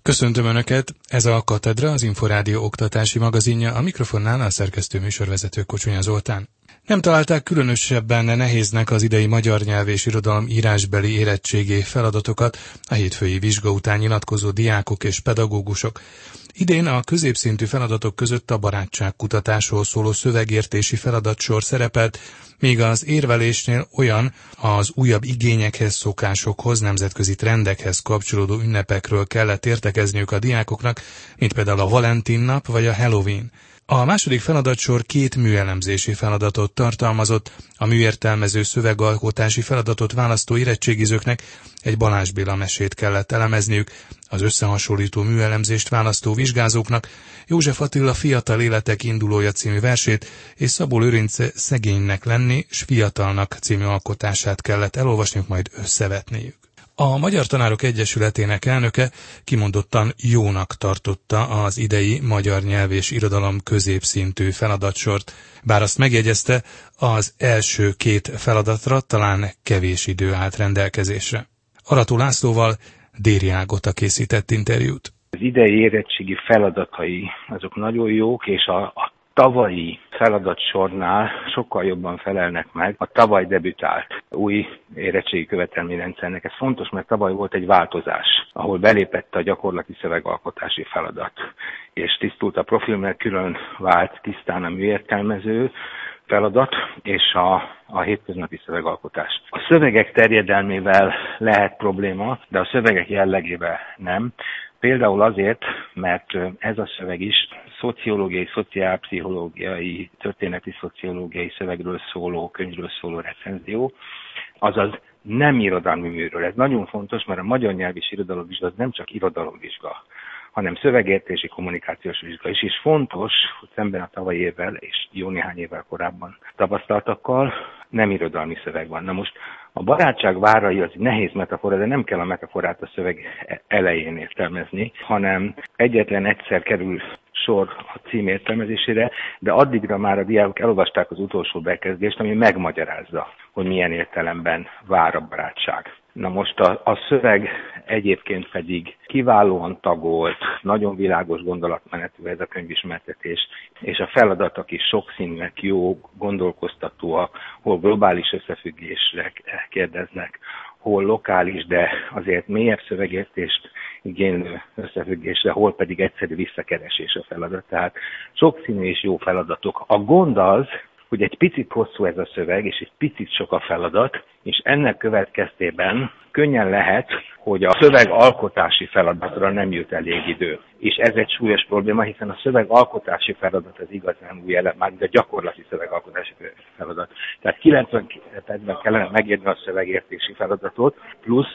Köszöntöm Önöket, ez a Katedra, az Inforádió oktatási magazinja, a mikrofonnál a szerkesztő műsorvezető Kocsonya Zoltán. Nem találták különösebben nehéznek az idei magyar nyelv és irodalom írásbeli érettségi feladatokat a hétfői vizsga után nyilatkozó diákok és pedagógusok. Idén a középszintű feladatok között a barátságkutatásról szóló szövegértési feladatsor szerepelt, míg az érvelésnél olyan az újabb igényekhez, szokásokhoz, nemzetközi trendekhez kapcsolódó ünnepekről kellett értekezniük a diákoknak, mint például a Valentin nap vagy a Halloween. A második feladatsor 2 műelemzési feladatot tartalmazott, a műértelmező szövegalkotási feladatot választó érettségizőknek egy Balázs Béla mesét kellett elemezniük, az összehasonlító műelemzést választó vizsgázóknak József Attila Fiatal életek indulója című versét és Szabó Lőrince Szegénynek lenni s fiatalnak című alkotását kellett elolvasniuk, majd összevetniük. A Magyar Tanárok Egyesületének elnöke kimondottan jónak tartotta az idei magyar nyelv és irodalom középszintű feladatsort, bár azt megjegyezte, az első 2 feladatra talán kevés idő állt rendelkezésre. Arató Lászlóval Déri Ágota készített interjút. Az idei érettségi feladatai azok nagyon jók, és a tavalyi feladatsornál sokkal jobban felelnek meg a tavaly debütált új érettségi követelményrendszernek. Ez fontos, mert tavaly volt egy változás, ahol belépett a gyakorlati szövegalkotási feladat, és tisztult a profil, mert külön vált tisztán a műértelmező feladat és a hétköznapi szövegalkotás. A szövegek terjedelmével lehet probléma, de a szövegek jellegével nem. Például azért, mert ez a szöveg is szociológiai, szociálpszichológiai, történeti szociológiai szövegről szóló, könyvről szóló recenzió, azaz nem irodalmi műről. Ez nagyon fontos, mert a magyar nyelv és irodalomvizsga az nem csak irodalomvizsga, hanem szövegértési kommunikációs vizsga is. És fontos, hogy szemben a tavalyi évvel és jó néhány évvel korábban tapasztaltakkal nem irodalmi szöveg van. Na most a barátság várai az egy nehéz metafora, de nem kell a metaforát a szöveg elején értelmezni, hanem egyetlen egyszer kerül sor a cím értelmezésére, de addigra már a diákok elolvasták az utolsó bekezdést, ami megmagyarázza, hogy milyen értelemben vár a barátság. Na most a szöveg egyébként pedig kiválóan tagolt, nagyon világos gondolatmenetű ez a könyvismertetés, és a feladatok is sokszínűek, jó, gondolkoztatóak, hol globális összefüggésre kérdeznek, hol lokális, de azért mélyebb szövegértést igénylő összefüggésre, hol pedig egyszerű visszakeresés a feladat. Tehát sokszínű és jó feladatok. A gond az, hogy egy picit hosszú ez a szöveg, és egy picit sok a feladat, és ennek következtében könnyen lehet, hogy a szövegalkotási feladatra nem jut elég idő. És ez egy súlyos probléma, hiszen a szövegalkotási feladat az igazán új elem, már a gyakorlati szövegalkotási feladat. Tehát 90 percben kellene megírni a szövegértési feladatot, plusz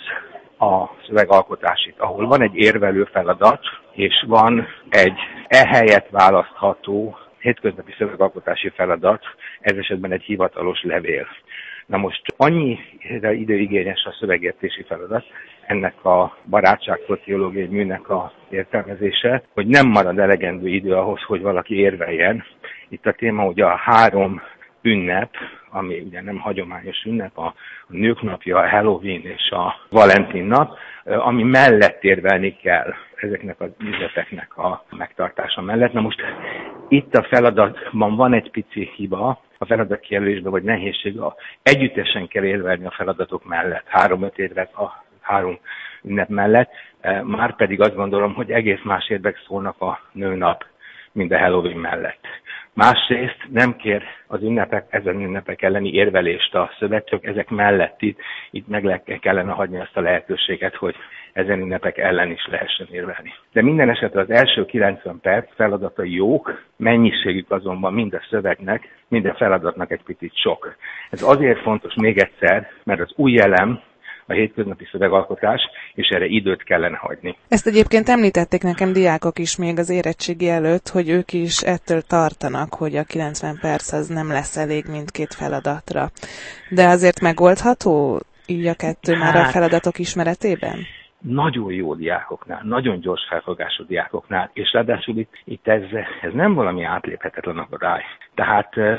a szövegalkotásit, ahol van egy érvelő feladat, és van egy ehelyett választható hétköznapi szövegalkotási feladat, ez esetben egy hivatalos levél. Na most annyira időigényes a szövegértési feladat, ennek a barátságszociológiai műnek a értelmezése, hogy nem marad elegendő idő ahhoz, hogy valaki érveljen. Itt a téma ugye a 3 ünnep, ami ugye nem hagyományos ünnep, a Nők napja, a Halloween és a Valentin nap, ami mellett érvelni kell ezeknek az ünnepeknek a megtartása mellett. Na most itt a feladatban van egy pici hiba, a feladatkijelölésben vagy nehézség, együttesen kell érvelni a feladatok mellett, 3-5 érvet a 3 ünnep mellett, márpedig azt gondolom, hogy egész más érvek szólnak a nőnap, mint a Halloween mellett. Másrészt nem kér az ezen ünnepek elleni érvelést a szöveg, csak ezek mellett itt meg kellene hagyni azt a lehetőséget, hogy ezen ünnepek ellen is lehessen érvelni. De minden esetre az első 90 perc feladatai jók, mennyiségük azonban mind a szövegnek, mind a feladatnak egy picit sok. Ez azért fontos még egyszer, mert az új elem a hétköznapi szövegalkotás, és erre időt kellene hagyni. Ezt egyébként említették nekem diákok is még az érettségi előtt, hogy ők is ettől tartanak, hogy a 90 perc az nem lesz elég mindkét feladatra. De azért megoldható így a 2 már a feladatok ismeretében? Nagyon jó diákoknál, nagyon gyors felfogású diákoknál, és ráadásul itt ez nem valami átléphetetlen akadály. Tehát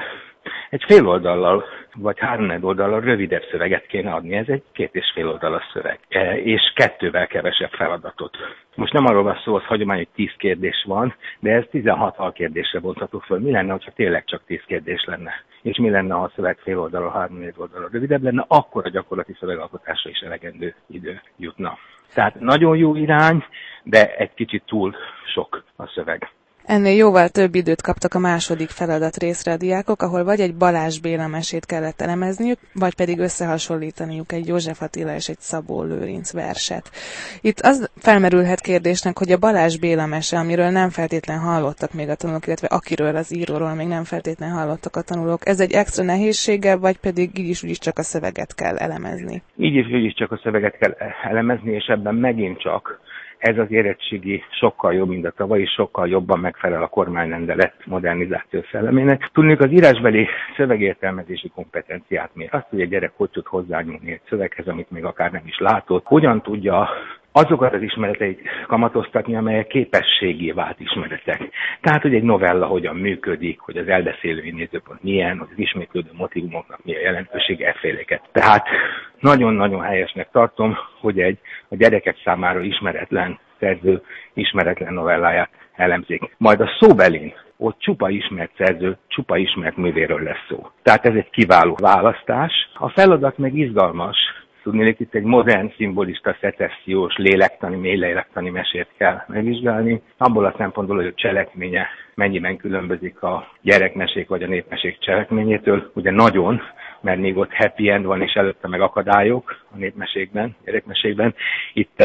Egy fél oldallal, vagy 3 oldallal rövidebb szöveget kéne adni, ez egy 2,5 oldalas szöveg, és 2-vel kevesebb feladatot. Most nem arról van szó, hogy hagyományos 10 kérdés van, de ez 16 alkérdésre bontható föl. Mi lenne, ha tényleg csak 10 kérdés lenne? És mi lenne, ha a szöveg fél oldalon, 3 oldalon rövidebb lenne, akkor a gyakorlati szövegalkotásra is elegendő idő jutna. Tehát nagyon jó irány, de egy kicsit túl sok a szöveg. Ennél jóval több időt kaptak a második feladat részre a diákok, ahol vagy egy Balázs Béla mesét kellett elemezniük, vagy pedig összehasonlítaniuk egy József Attila és egy Szabó Lőrinc verset. Itt az felmerülhet kérdésnek, hogy a Balázs Béla mese, amiről nem feltétlen hallottak még a tanulók, illetve akiről az íróról még nem feltétlen hallottak a tanulók, ez egy extra nehézsége, vagy pedig így is csak a szöveget kell elemezni? Így is csak a szöveget kell elemezni, és ebben megint csak ez az érettségi sokkal jobb, mint a tavalyi, sokkal jobban megfelel a kormányrendelet modernizáció szellemének. Tudnék, az írásbeli szövegértelmezési kompetenciát mér. Azt, hogy a gyerek hogy tud hozzányúlni egy szöveghez, amit még akár nem is látott, hogyan tudja azokat az ismereteit kamatoztatni, amelyek képességé vált ismeretek. Tehát, hogy egy novella hogyan működik, hogy az elbeszélői nézőpont milyen, hogy az ismétlődő motívumoknak milyen jelentősége, efféléket. Tehát nagyon-nagyon helyesnek tartom, hogy a gyerekek számára ismeretlen szerző ismeretlen novelláját elemzik. Majd a szóbelin ott csupa ismert szerző, csupa ismert művéről lesz szó. Tehát ez egy kiváló választás. A feladat meg izgalmas. Tudnék, itt egy modern, szimbolista, szecessziós, mély lélektani mesét kell megvizsgálni. Abból a szempontból, hogy a cselekménye mennyiben különbözik a gyerekmesék vagy a népmesék cselekményétől. Ugye nagyon, mert még ott happy end van, és előtte meg akadályok a népmesékben, gyerekmesékben. Itt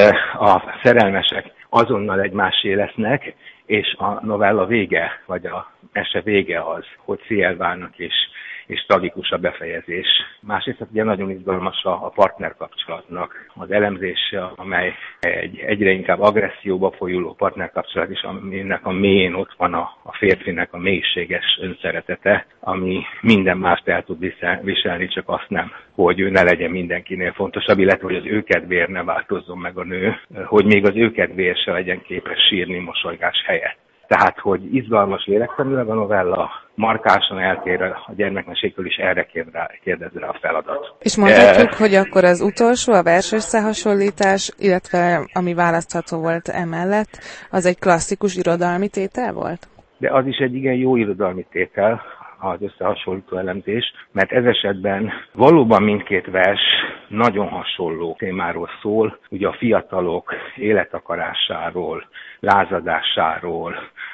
a szerelmesek azonnal egymásé lesznek, és a novella vége, vagy a mese vége az, hogy szélválnak és tragikus a befejezés. Másrészt ugye nagyon izgalmas a partnerkapcsolatnak az elemzése, amely egy egyre inkább agresszióba folyuló partnerkapcsolat is, aminek a mélyén ott van a férfinek a mélységes önszeretete, ami minden mást el tud viselni, csak azt nem, hogy ő ne legyen mindenkinél fontosabb, illetve hogy az ő kedvéért ne változzon meg a nő, hogy még az ő kedvéért se legyen képes sírni mosolygás helyett. Tehát, hogy izgalmas lélektanilag a novella, markánsan eltér a gyermekmeséktől, is erre kérdez rá a feladat. És mondhatjuk, hogy akkor az utolsó, a vers összehasonlítás, illetve ami választható volt emellett, az egy klasszikus irodalmi tétel volt? De az is egy igen jó irodalmi tétel, az összehasonlító elemzés, mert ez esetben valóban mindkét vers nagyon hasonló témáról szól, ugye a fiatalok életakarásáról, lázadásáról,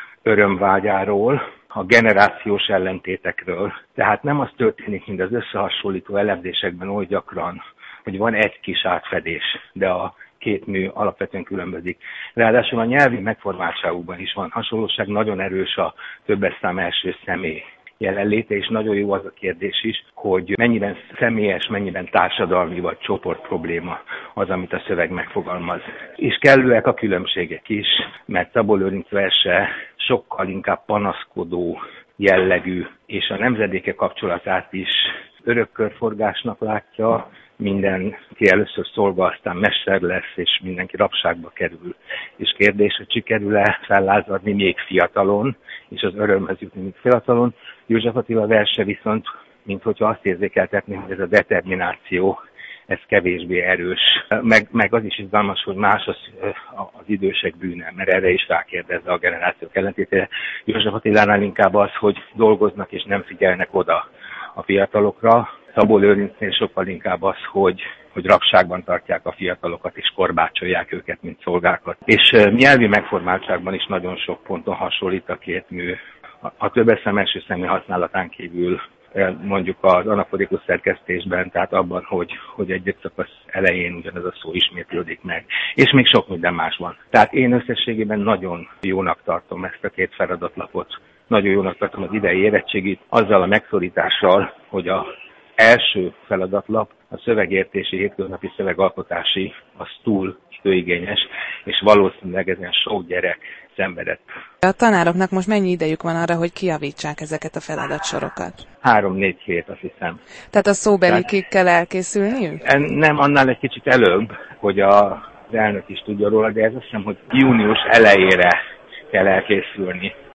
örömvágyáról, a generációs ellentétekről. Tehát nem az történik, mint az összehasonlító elemzésekben oly gyakran, hogy van egy kis átfedés, de a két mű alapvetően különbözik. Ráadásul a nyelvi megformáltságukban is van hasonlóság, nagyon erős a többes szám első személy jelenléte, és nagyon jó az a kérdés is, hogy mennyiben személyes, mennyiben társadalmi vagy csoport probléma az, amit a szöveg megfogalmaz. És kellőek a különbségek is, mert Szabó Lőrinc verse sokkal inkább panaszkodó jellegű, és a nemzedéke kapcsolatát is örökkörforgásnak látja, mindenki először szolga, aztán mester lesz, és mindenki rabságba kerül. És kérdés, hogy sikerül-e fellázadni még fiatalon, és az örömhez jutni még fiatalon. József Attila verse viszont, minthogyha azt érzékeltetni, hogy ez a determináció, ez kevésbé erős. Meg az is izgalmas, hogy más az idősek bűne, mert erre is rákérdezze a generációk ellentétére. József Attilánál inkább az, hogy dolgoznak és nem figyelnek oda a fiatalokra. Szabó Lőrincnél sokkal inkább az, hogy rabságban tartják a fiatalokat és korbácsolják őket, mint szolgákat. És nyelvi megformáltságban is nagyon sok ponton hasonlít a két mű. A többes szám első személy használatán kívül mondjuk az anaforikus szerkesztésben, tehát abban, hogy egy szakasz elején ugyanaz a szó ismétlődik meg. És még sok minden más van. Tehát én összességében nagyon jónak tartom ezt a két feladatlapot. Nagyon jónak tartom az idei érettségit, azzal a megszorítással, hogy az első feladatlap, a szövegértési, hétköznapi szövegalkotási, az túl időigényes, és valószínűleg ezen sok gyerek szenvedett. A tanároknak most mennyi idejük van arra, hogy kijavítsák ezeket a feladatsorokat? 3-4 hét, azt hiszem. Tehát a szóbelikig kell elkészülniük? Nem, annál egy kicsit előbb, hogy az elnök is tudja róla, de ez azt hiszem, hogy június elejére kell elkészülni.